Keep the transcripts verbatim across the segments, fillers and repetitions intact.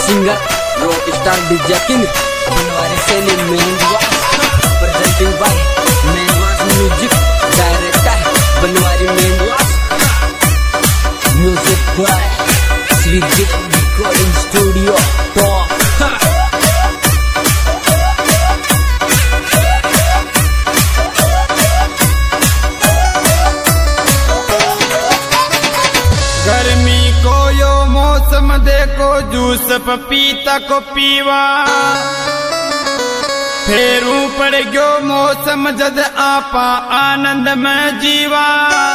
singer rock star DJ king Banwari से Mehandwas presenting by Mehandwas music director Banwari Mehandwas music by Shriji recording studio top देखो juice पपीता को पीवा फेरू पड़ गयो मौसम जद आपा आनंद में जीवा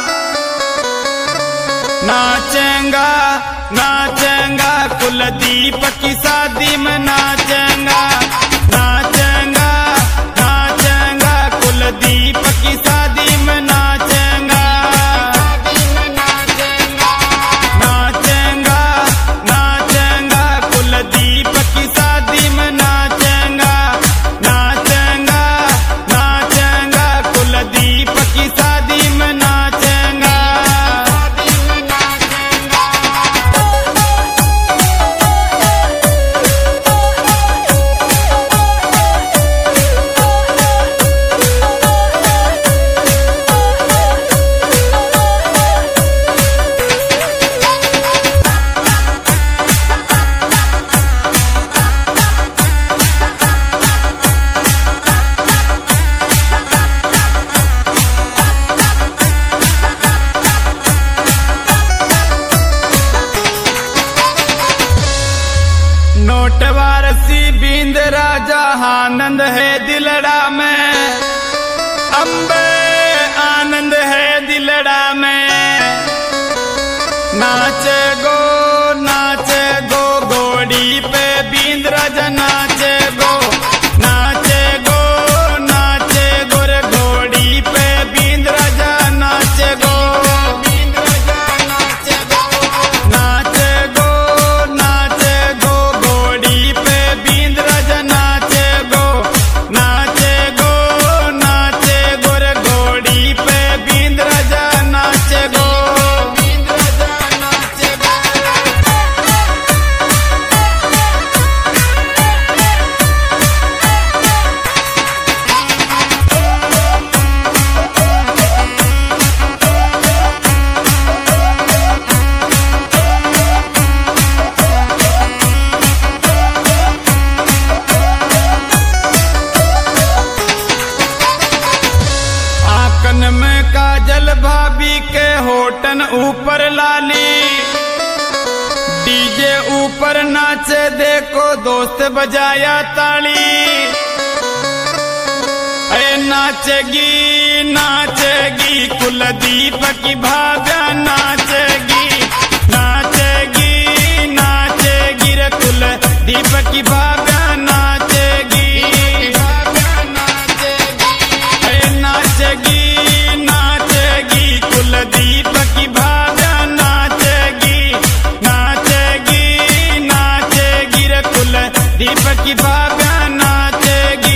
नाचेंगा नाचेंगा कुलदीप की शादी में नाचेंगा नाचेंगा नाचेंगा कुलदीप की शादी में नाचेंगा नोट वारसी बींद राजा आनंद है दिलड़ा में अम्बे आनंद है दिलड़ा में नाचे गो नाचे गो घोड़ी पे बींद राजा नाचे गो नाचे गो नाचे गोर घोड़ी पे बींद राजा नाचे गो में काजल भाभी के होटन ऊपर लाली डीजे ऊपर नाचे देखो दोस्त बजाया ताली अरे नाचेगी नाचेगी कुलदीप की भाभा नाचेगी नाचेगी नाचेगी रे कुलदीप की भाभा नाचेगी नाचेगी कुलदीप की भाभा नाचेगी नाचेगी नाचेगी रे कुलदीप की भाभा नाचेगी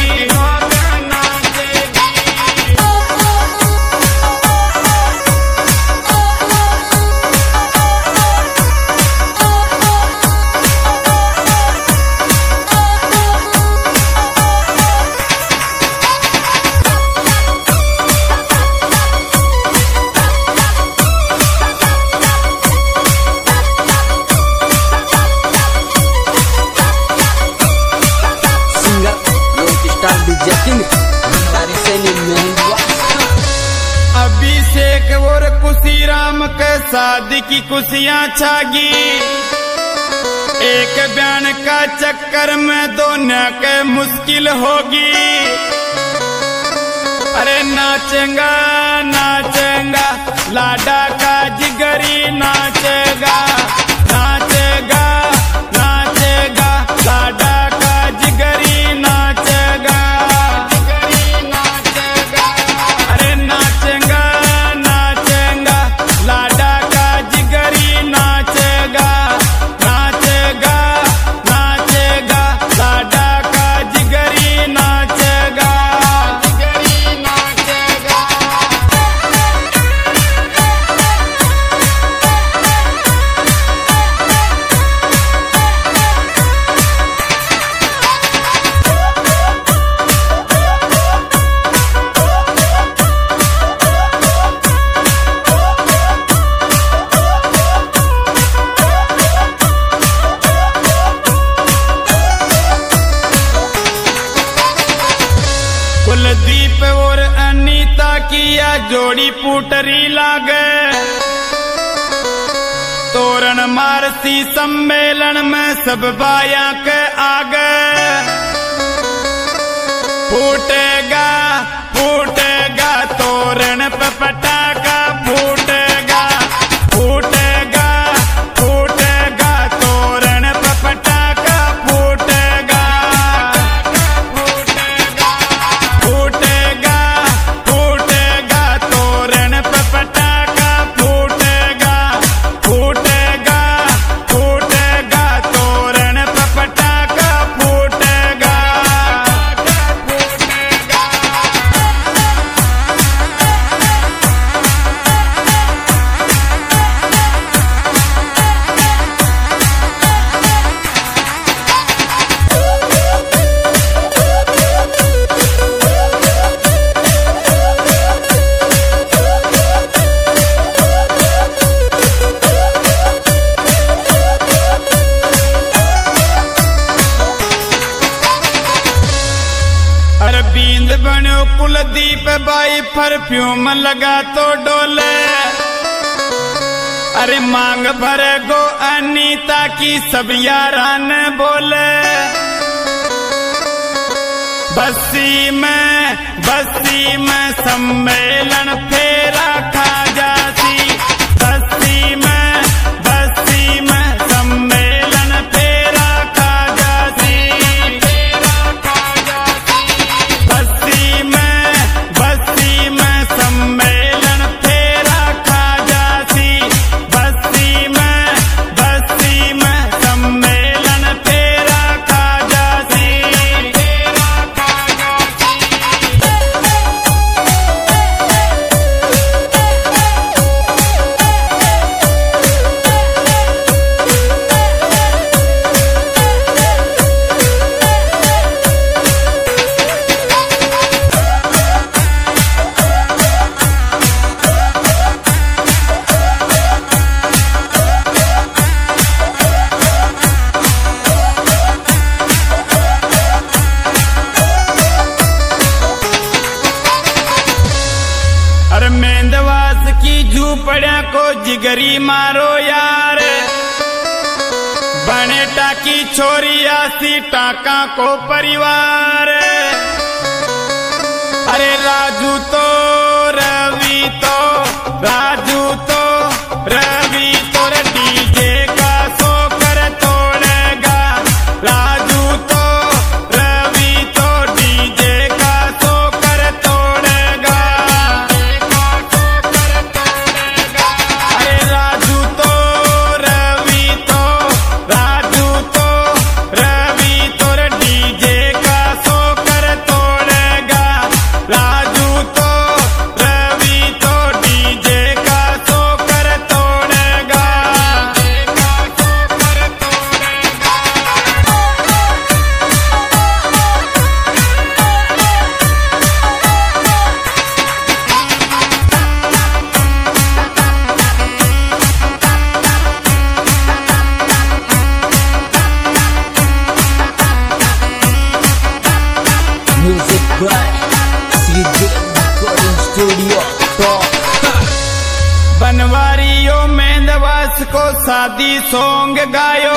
अभिषेक और खुशी राम के शादी की खुशियां छागी एक बयान का चक्कर में दोनों के मुश्किल होगी अरे नाचेगा नाचेगा लाडा का जिगरी नाचेगा नाचेगा नाचेगा लाडा का जिगरी नाचेगा अरे नाचेगा नाचेगा लाडा का जिगरी नाचेगा नाचेगा नाचेगा लाडा का जिगरी नाचेगा जिगरी नाचेगा जोड़ी पुटरी लागे तोरण मारसी सम्मेलन में सब बाया के आगे फूटेगा फूटेगा तोरण पे पटाखा फूटेगा फूटेगा फूटेगा तोरण पे पटाखा फूटेगा फूटेगा फूटेगा तोरण पे पटाखा फूटेगा फूटेगा फूटेगा तोरण पे पटाखा फूटेगा बींद बनो कुलदीप बाई परफ्यूम लगा तो डोले अरे मांग भरे गो अनीता की सब यारान बोले बस्ती में बस्ती में सम्मेलन फेरा खा जाती बस्ती में बस्ती में सम्मेलन फेरा खा जाती बस्ती में बस्ती में सम्मेलन फेरा खा जाती बस्ती में बस्ती में सम्मेलन फेरा खा जाती अरे मेंदवास की झूपड़िया को जिगरी मारो यार बने टाकी छोरिया सी टाका को परिवार अरे राजू तो रवि तो राजू तो रवि तो रे डीजे का सोकर तोड़ेगा राजू तो रवि तो डीजे का सोकर तोड़ेगा अरे राजू तो रवि तो राजू तो रवि तो रे डीजे का सोकर तोड़ेगा राजू तो रवि तो डीजे का सोकर तोड़ेगा Music by Sridev Recording Studio Top बनवारियों मेंदवास को शादी सॉन्ग गायो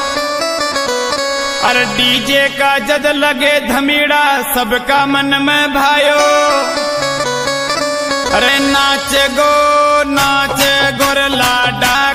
अरे डीजे का जद लगे धमीड़ा सबका मन में भायो अरे नाच गो नाच गोर लाडा